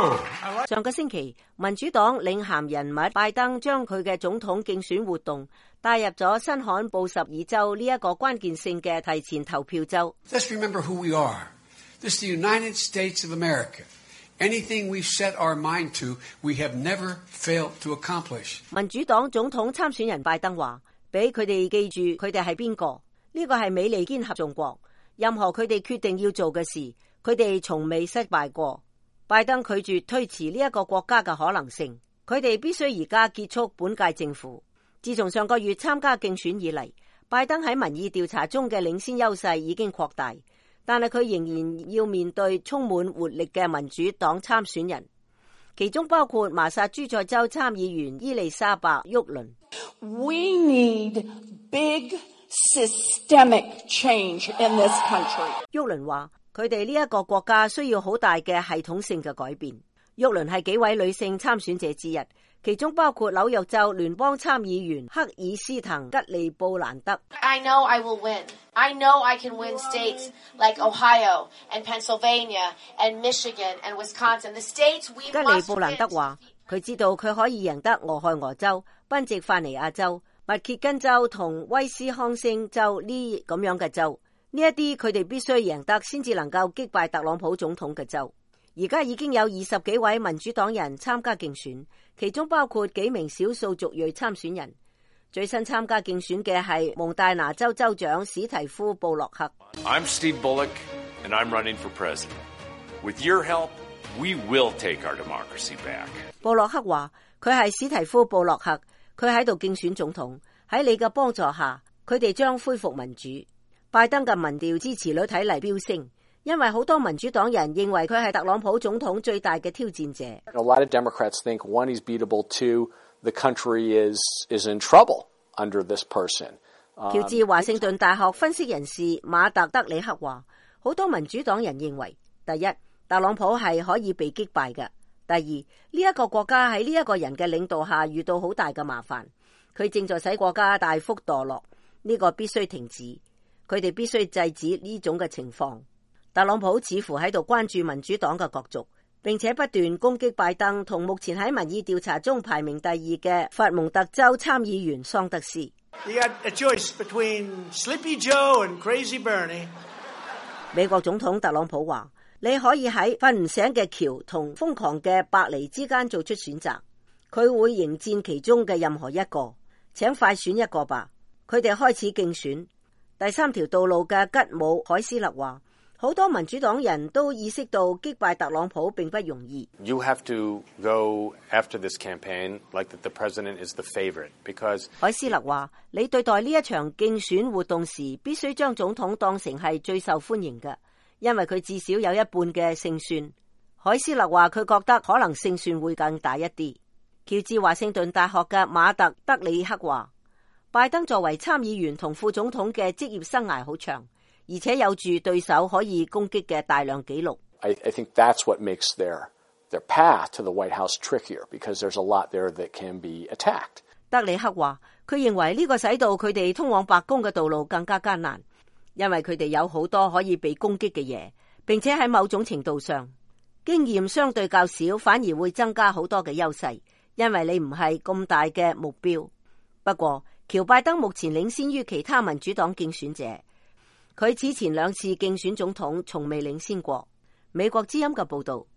上個星期，民主黨領銜人物拜登將佢嘅總統競選活動帶入咗新罕布什爾州呢一個關鍵性嘅提前投票州。 Let's remember who we are. This is the United States of America. Anything we've set our mind to, we have never failed to accomplish. 民主黨總統參選人拜登話，俾佢哋記住佢哋係邊個？呢個係美利堅合眾國，任何佢哋決定要做嘅事，佢哋從未失敗過。拜登拒絕推遲呢一個國家嘅可能性，佢哋必須而家結束本屆政府。自從上個月參加競選以嚟，拜登喺民意調查中嘅領先優勢已經擴大，但係佢仍然要面對充滿活力嘅民主黨參選人，其中包括麻薩諸塞州參議員伊麗莎白·沃倫。 We need big systemic change in this country. 沃倫話佢哋呢一個國家需要好大嘅系統性嘅改變。沃倫係幾位女性參選者之一，其中包括紐約州聯邦參議員克爾斯滕吉利布蘭德。 I know I will win. I know I can win states like Ohio and Pennsylvania and Michigan and Wisconsin. The states we must win. 吉利布蘭德話佢知道佢可以贏得俄亥俄州、賓夕法尼亞州、密歇根州同威斯康星州呢咁樣嘅州，呢一啲佢哋必須贏得先至能夠擊敗特朗普總統嘅州。而家已經有20幾位民主黨人參加競選，其中包括幾名少數族裔參選人。最新參加競選嘅係蒙大拿州州長史提夫·布洛克。 I'm Steve Bullock, and I'm running for president. With your help, we will take our democracy back. 布洛克話佢係史提夫·布洛克，佢喺度競選總統，喺你嘅幫助下，佢哋將恢復民主。拜登嘅民調支持率睇嚟飆升，因為好多民主黨人認為佢係特朗普總統最大嘅挑戰者。 A lot of Democrats think, one, he's beatable, two, the country is in trouble under this person. 喬治華盛頓大學分析人士馬特德里克話，好多民主黨人認為，第一，特朗普係可以被擊敗嘅；第二，呢一個國家喺呢一個人嘅領導下遇到好大嘅麻煩，佢正在使國家大幅墮落，呢個必須停止，佢哋必須制止呢種嘅情況。特朗普似乎喺度關注民主黨嘅角逐，並且不斷攻擊拜登同目前喺民意調查中排名第2嘅佛蒙特州參議員桑德斯。 You got a choice between Sleepy Joe and Crazy Bernie. 美國總統特朗普話，你可以喺瞓唔醒嘅喬同瘋狂嘅白尼之間做出選擇，佢會迎戰其中嘅任何一個，請快選一個吧。佢哋開始競選。第3條道路嘅吉姆海斯勒話，好多民主黨人都意識到擊敗特朗普並不容易。 You have to go after this campaign like that the president is the favorite because 海斯勒話，你對待呢一場競選活動時，必須將總統當成係最受歡迎嘅，因為佢至少有一半嘅勝算。海斯勒話佢覺得可能勝算會更大一啲。喬治華盛頓大學嘅馬特德里克話，拜登作為參議員同副總統嘅職業生涯好長，而且有住對手可以攻擊嘅大量記錄。 I think that's what makes their path to the White House trickier because there's a lot there that can be attacked. 德里克話，佢認為呢個使到佢哋通往白宮嘅道路更加艱難，因為佢哋有好多可以被攻擊嘅嘢，並且喺某種程度上，經驗相對較少，反而會增加好多嘅優勢，因為你唔係咁大嘅目標。不過，喬拜登目前領先於其他民主黨競選者。佢此前2次競選總統從未領先過。美國之音嘅報道。